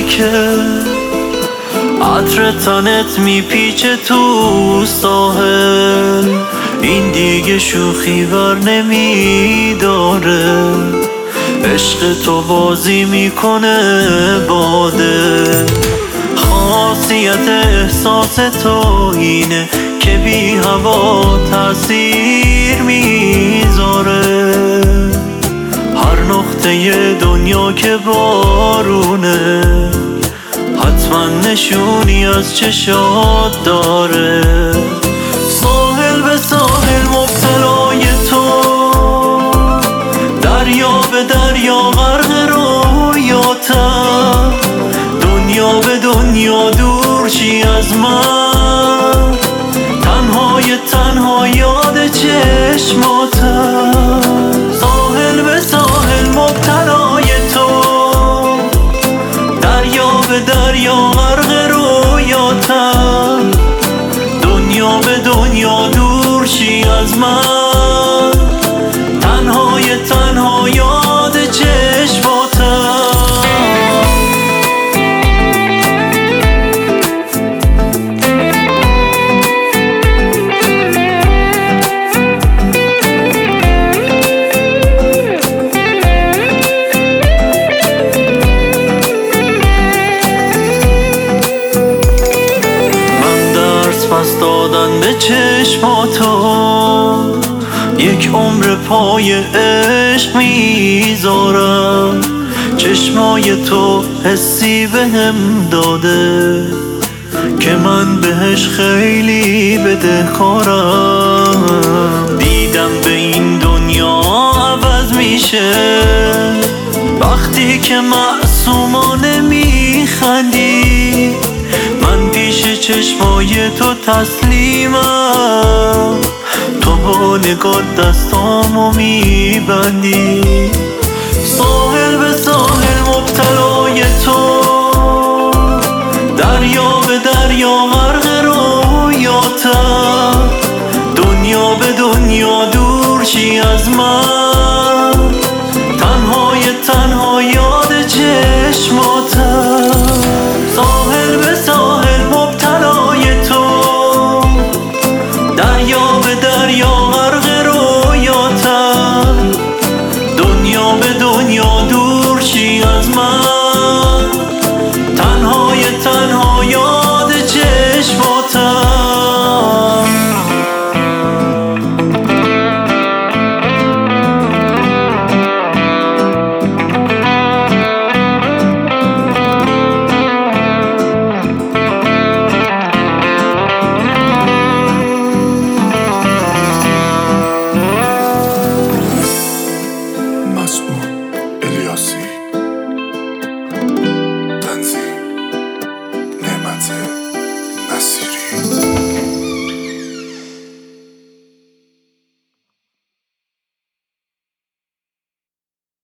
تاریکه، عطر تنت میپیچه تو ساحل، این دیگه شوخی ور نمیداره، عشق تو بازی میکنه باده. خاصیت احساس تو اینه که بی هوا تأثیر میذاره، هر نقطه دنیا که بارونه حتما نشونی از چشات داره. ساحل به ساحل مبتلای تو، دریا به دریا غرق رویاتم، دنیا به دنیا دور چی از من، تنها یاد چشماتم. ساحل به ساحل مبتلای تو، دریا به دریا غرق رویاتم، دنیا به دنیا دور چی از من، تنها یاد چشماتم. پس دادن به چشماتو، یک عمر پای عشق میذارم، چشمای تو حسی بهم داده که من بهش خیلی بدهکارم. دیدم به این دنیا عوض میشه وقتی که معصومانه میخندی، من پیش چشمای تو تسلیمم، تو با نگاه دستامو میبندی. ساحل به ساحل مبتلای تو، دریا به دریا غرق رویاتم، دنیا به دنیا دور چی از من، تنها یاد چشماتم. ساحل به ساحل مبتلای تو، دریا